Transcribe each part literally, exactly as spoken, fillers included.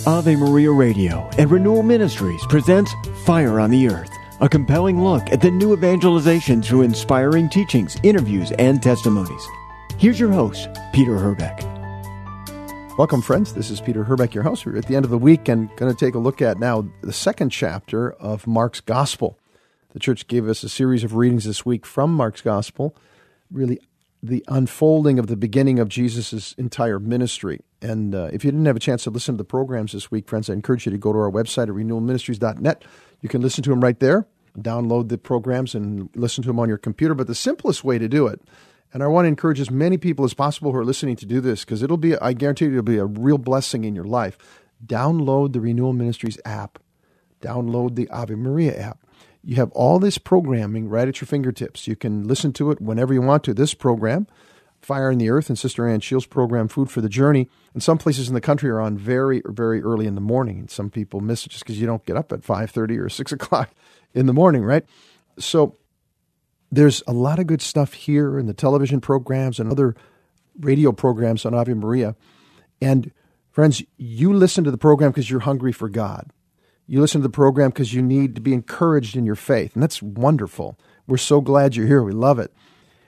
Ave Maria Radio and Renewal Ministries presents Fire on the Earth, a compelling look at the new evangelization through inspiring teachings, interviews, and testimonies. Here's your host, Peter Herbeck. Welcome, friends. This is Peter Herbeck, your host. We're at the end of the week and going to take a look at now the second chapter of Mark's Gospel. The church gave us a series of readings this week from Mark's Gospel, really the unfolding of the beginning of Jesus' entire ministry. And uh, if you didn't have a chance to listen to the programs this week, friends, I encourage you to go to our website at renewal ministries dot net. You can listen to them right there, download the programs, and listen to them on your computer. But the simplest way to do it, and I want to encourage as many people as possible who are listening to do this, because it'll be, I guarantee you, it'll be a real blessing in your life. Download the Renewal Ministries app. Download the Ave Maria app. You have all this programming right at your fingertips. You can listen to it whenever you want to. This program, Fire on the Earth, and Sister Ann Shields' program, Food for the Journey, and some places in the country are on very, very early in the morning. And some people miss it just because you don't get up at five thirty or six o'clock in the morning, right? So there's a lot of good stuff here in the television programs and other radio programs on Ave Maria. And friends, you listen to the program because you're hungry for God. You listen to the program because you need to be encouraged in your faith, and that's wonderful. We're so glad you're here. We love it.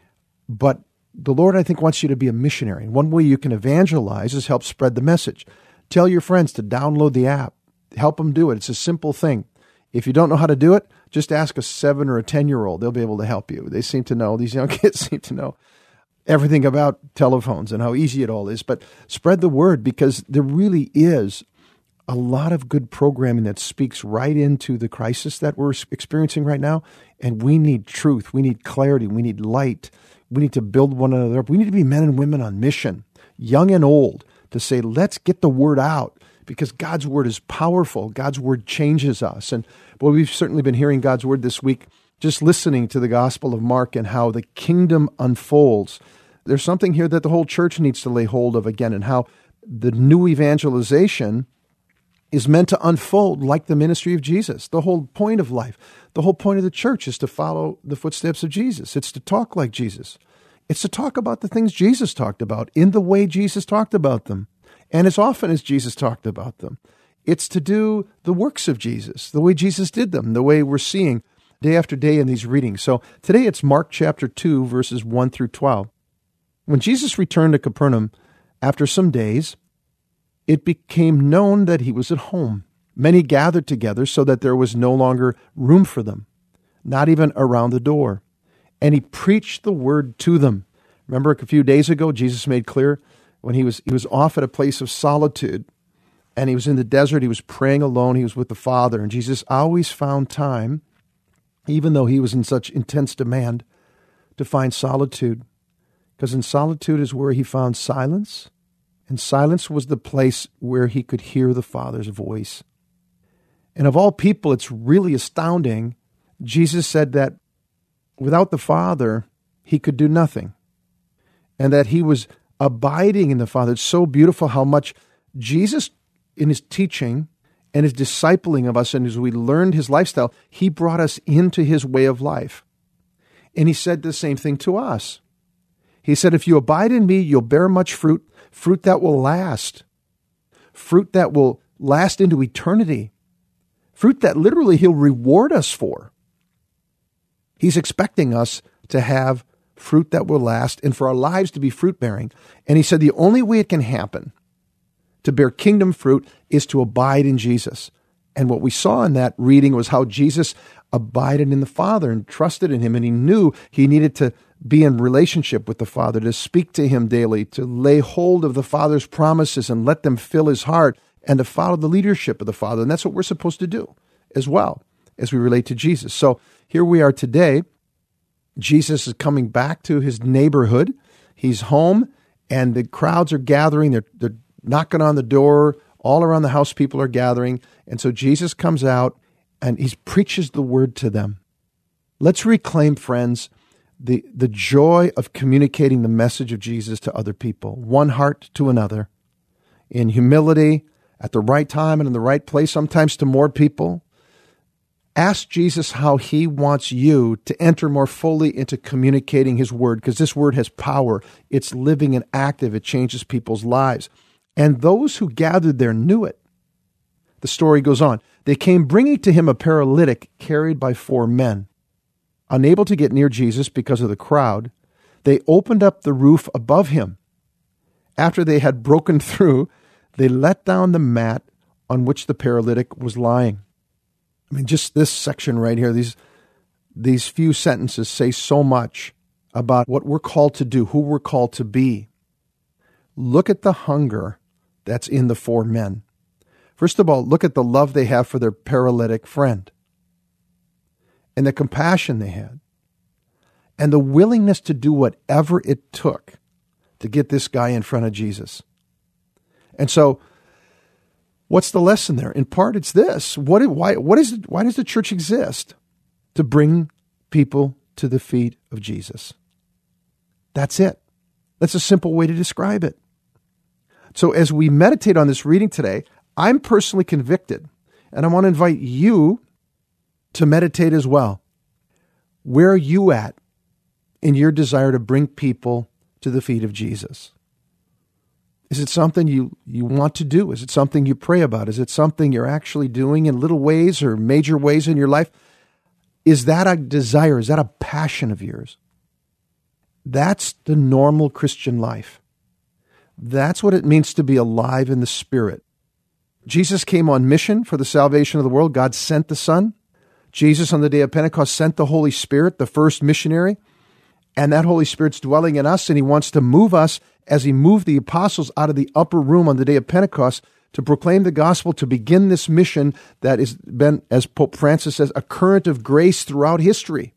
But the Lord, I think, wants you to be a missionary. One way you can evangelize is help spread the message. Tell your friends to download the app. Help them do it. It's a simple thing. If you don't know how to do it, just ask a seven or a ten-year-old. They'll be able to help you. They seem to know, these young kids seem to know everything about telephones and how easy it all is. But spread the word, because there really is a lot of good programming that speaks right into the crisis that we're experiencing right now. And we need truth. We need clarity. We need light. We need to build one another up. We need to be men and women on mission, young and old, to say, let's get the word out, because God's word is powerful. God's word changes us. And boy, we've certainly been hearing God's word this week, just listening to the Gospel of Mark and how the kingdom unfolds. There's something here that the whole church needs to lay hold of again, and how the new evangelization is meant to unfold like the ministry of Jesus. The whole point of life, the whole point of the church is to follow the footsteps of Jesus. It's to talk like Jesus. It's to talk about the things Jesus talked about in the way Jesus talked about them, and as often as Jesus talked about them. It's to do the works of Jesus, the way Jesus did them, the way we're seeing day after day in these readings. So today it's Mark chapter two, verses one through twelve. When Jesus returned to Capernaum after some days, it became known that he was at home. Many gathered together so that there was no longer room for them, not even around the door. And he preached the word to them. Remember a few days ago, Jesus made clear when he was he was off at a place of solitude, and he was in the desert, he was praying alone, he was with the Father, and Jesus always found time, even though he was in such intense demand, to find solitude. Because in solitude is where he found silence, and silence was the place where he could hear the Father's voice. And of all people, it's really astounding. Jesus said that without the Father, he could do nothing. And that he was abiding in the Father. It's so beautiful how much Jesus, in his teaching and his discipling of us, and as we learned his lifestyle, he brought us into his way of life. And he said the same thing to us. He said, if you abide in me, you'll bear much fruit, fruit that will last, fruit that will last into eternity, fruit that literally he'll reward us for. He's expecting us to have fruit that will last and for our lives to be fruit-bearing. And he said the only way it can happen to bear kingdom fruit is to abide in Jesus. And what we saw in that reading was how Jesus abided in the Father and trusted in him, and he knew he needed to be in relationship with the Father, to speak to him daily, to lay hold of the Father's promises and let them fill his heart, and to follow the leadership of the Father. And that's what we're supposed to do as well as we relate to Jesus. So here we are today. Jesus is coming back to his neighborhood. He's home, and the crowds are gathering. They're, they're knocking on the door. All around the house, people are gathering. And so Jesus comes out, and he preaches the word to them. Let's reclaim, friends, the, the joy of communicating the message of Jesus to other people, one heart to another, in humility, at the right time and in the right place, sometimes to more people. Ask Jesus how he wants you to enter more fully into communicating his word, because this word has power. It's living and active. It changes people's lives. And those who gathered there knew it. The story goes on. They came bringing to him a paralytic carried by four men. Unable to get near Jesus because of the crowd, they opened up the roof above him. After they had broken through, they let down the mat on which the paralytic was lying. I mean, just this section right here, these, these few sentences say so much about what we're called to do, who we're called to be. Look at the hunger that's in the four men. First of all, look at the love they have for their paralytic friend and the compassion they had and the willingness to do whatever it took to get this guy in front of Jesus. And so, what's the lesson there? In part, it's this. What, why, what is it, why does the church exist? To bring people to the feet of Jesus. That's it. That's a simple way to describe it. So as we meditate on this reading today, I'm personally convicted, and I want to invite you to meditate as well. Where are you at in your desire to bring people to the feet of Jesus? Is it something you, you want to do? Is it something you pray about? Is it something you're actually doing in little ways or major ways in your life? Is that a desire? Is that a passion of yours? That's the normal Christian life. That's what it means to be alive in the Spirit. Jesus came on mission for the salvation of the world. God sent the Son. Jesus, on the day of Pentecost, sent the Holy Spirit, the first missionary. And that Holy Spirit's dwelling in us, and he wants to move us as he moved the apostles out of the upper room on the day of Pentecost to proclaim the gospel, to begin this mission that has been, as Pope Francis says, a current of grace throughout history.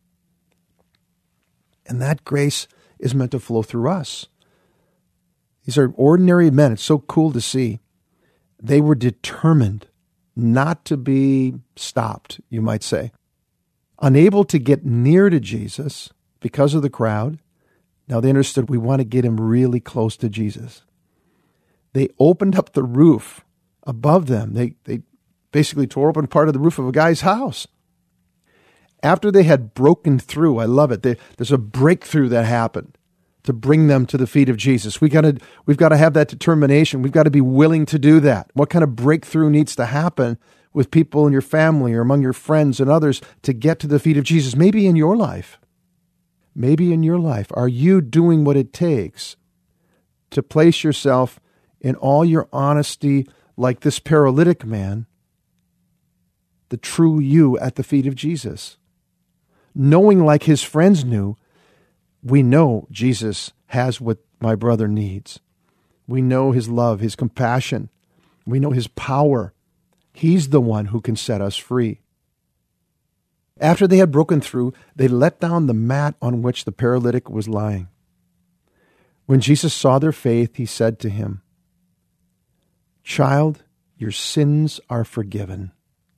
And that grace is meant to flow through us. These are ordinary men. It's so cool to see. They were determined not to be stopped, you might say. Unable to get near to Jesus because of the crowd. Now they understood we want to get him really close to Jesus. They opened up the roof above them. They, they basically tore open part of the roof of a guy's house. After they had broken through, I love it, they, there's a breakthrough that happened to bring them to the feet of Jesus. We gotta, we've got to have that determination. We've got to be willing to do that. What kind of breakthrough needs to happen with people in your family or among your friends and others to get to the feet of Jesus? Maybe in your life. Maybe in your life. Are you doing what it takes to place yourself in all your honesty, like this paralytic man, the true you at the feet of Jesus? Knowing, like his friends knew, we know Jesus has what my brother needs. We know his love, his compassion. We know his power. He's the one who can set us free. After they had broken through, they let down the mat on which the paralytic was lying. When Jesus saw their faith, he said to him, "Child, your sins are forgiven."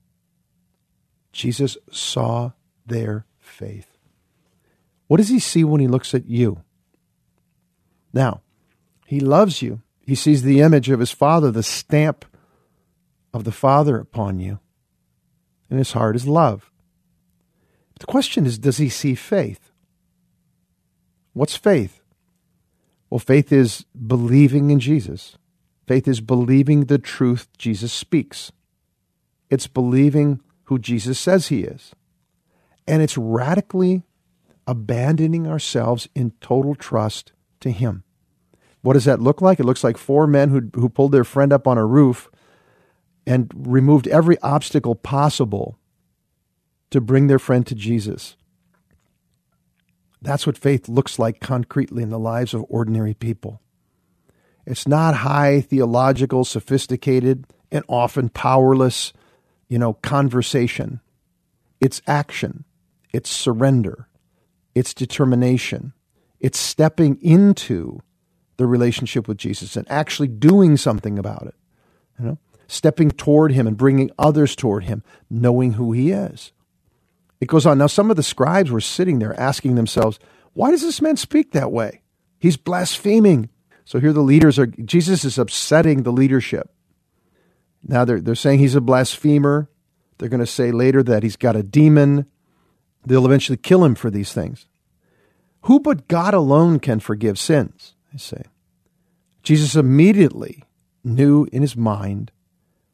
Jesus saw their faith. What does he see when he looks at you? Now, he loves you. He sees the image of his Father, the stamp of the Father upon you. And his heart is love. The question is, does he see faith? What's faith? Well, faith is believing in Jesus. Faith is believing the truth Jesus speaks. It's believing who Jesus says he is. And it's radically abandoning ourselves in total trust to him. What does that look like? It looks like four men who, who pulled their friend up on a roof and removed every obstacle possible to bring their friend to Jesus. That's what faith looks like concretely in the lives of ordinary people. It's not high theological, sophisticated, and often powerless, you know, conversation. It's action. It's surrender. It's determination. It's stepping into the relationship with Jesus and actually doing something about it. You know, stepping toward him and bringing others toward him, knowing who he is. It goes on. Now, some of the scribes were sitting there asking themselves, why does this man speak that way? He's blaspheming. So here the leaders are, Jesus is upsetting the leadership. Now they're, they're saying he's a blasphemer. They're going to say later that he's got a demon. They'll eventually kill him for these things. Who but God alone can forgive sins, they say. Jesus immediately knew in his mind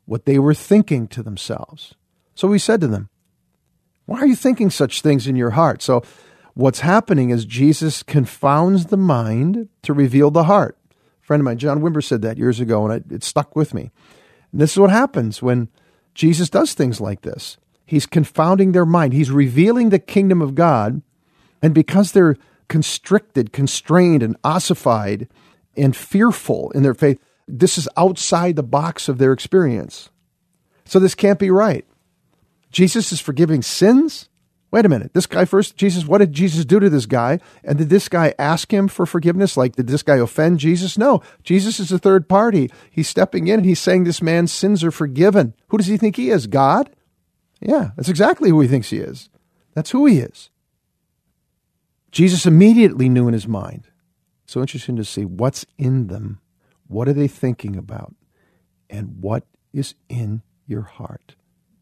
what they were thinking to themselves. So he said to them, why are you thinking such things in your heart? So what's happening is Jesus confounds the mind to reveal the heart. A friend of mine, John Wimber, said that years ago, and it, it stuck with me. And this is what happens when Jesus does things like this. He's confounding their mind. He's revealing the kingdom of God, and because they're constricted, constrained, and ossified, and fearful in their faith, this is outside the box of their experience. So this can't be right. Jesus is forgiving sins? Wait a minute. This guy first, Jesus, what did Jesus do to this guy? And did this guy ask him for forgiveness? Like, did this guy offend Jesus? No. Jesus is a third party. He's stepping in and he's saying this man's sins are forgiven. Who does he think he is? God? Yeah, that's exactly who he thinks he is. That's who he is. Jesus immediately knew in his mind. So interesting to see what's in them. What are they thinking about? And what is in your heart?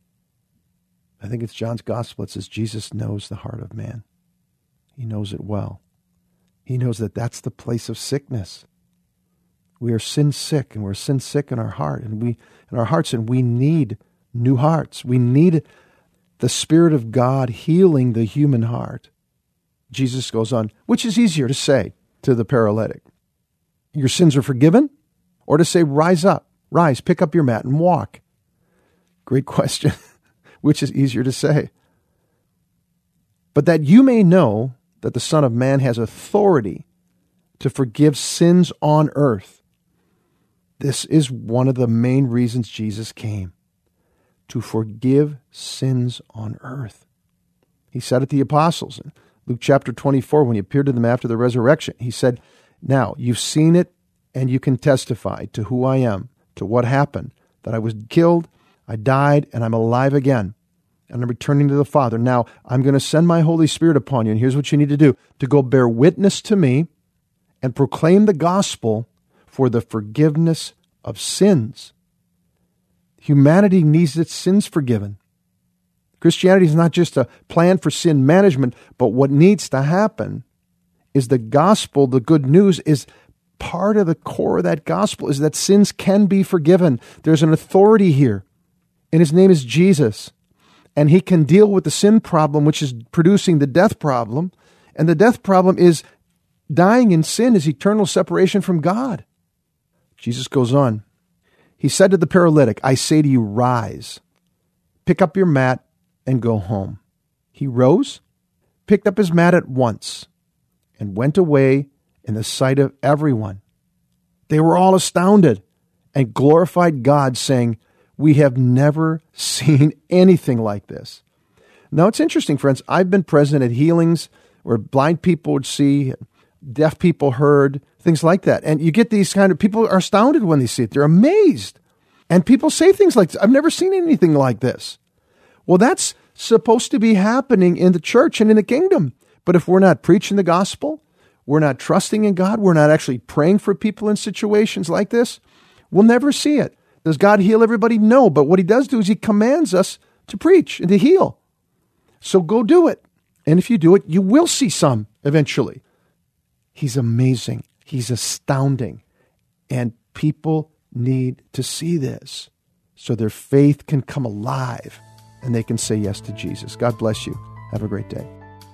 I think it's John's gospel. It says Jesus knows the heart of man. He knows it well. He knows that that's the place of sickness. We are sin sick, and we're sin sick in our heart, and we in our hearts, and we need new hearts. We need the Spirit of God healing the human heart. Jesus goes on, which is easier to say to the paralytic? Your sins are forgiven? Or to say, rise up, rise, pick up your mat and walk? Great question. Which is easier to say? But that you may know that the Son of Man has authority to forgive sins on earth. This is one of the main reasons Jesus came, to forgive sins on earth. He said it to the apostles in Luke chapter twenty-four, when he appeared to them after the resurrection. He said, now you've seen it and you can testify to who I am, to what happened, that I was killed, I died, and I'm alive again. And I'm returning to the Father. Now, I'm going to send my Holy Spirit upon you, and here's what you need to do, to go bear witness to me and proclaim the gospel for the forgiveness of sins. Humanity needs its sins forgiven. Christianity is not just a plan for sin management, but what needs to happen is the gospel, the good news, is part of the core of that gospel is that sins can be forgiven. There's an authority here, and his name is Jesus. And he can deal with the sin problem, which is producing the death problem. And the death problem is dying in sin is eternal separation from God. Jesus goes on. He said to the paralytic, I say to you, rise, pick up your mat, and go home. He rose, picked up his mat at once, and went away in the sight of everyone. They were all astounded and glorified God, saying, we have never seen anything like this. Now, it's interesting, friends. I've been present at healings where blind people would see, deaf people heard, things like that. And you get these kind of people are astounded when they see it. They're amazed. And people say things like, I've never seen anything like this. Well, that's supposed to be happening in the church and in the kingdom. But if we're not preaching the gospel, we're not trusting in God, we're not actually praying for people in situations like this, we'll never see it. Does God heal everybody? No, but what he does do is he commands us to preach and to heal. So go do it. And if you do it, you will see some eventually. He's amazing. He's astounding. And people need to see this so their faith can come alive and they can say yes to Jesus. God bless you. Have a great day.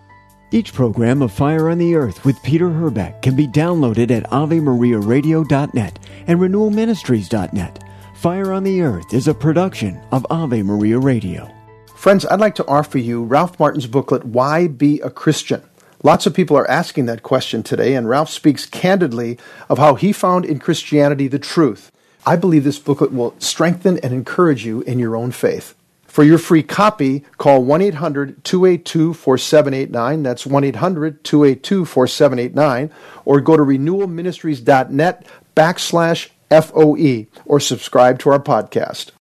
Each program of Fire on the Earth with Peter Herbeck can be downloaded at ave maria radio dot net and renewal ministries dot net. Fire on the Earth is a production of Ave Maria Radio. Friends, I'd like to offer you Ralph Martin's booklet, Why Be a Christian? Lots of people are asking that question today, and Ralph speaks candidly of how he found in Christianity the truth. I believe this booklet will strengthen and encourage you in your own faith. For your free copy, call one eight hundred two eight two four seven eight nine. That's one eight hundred two eight two four seven eight nine. Or go to renewal ministries dot net backslash F O E or subscribe to our podcast.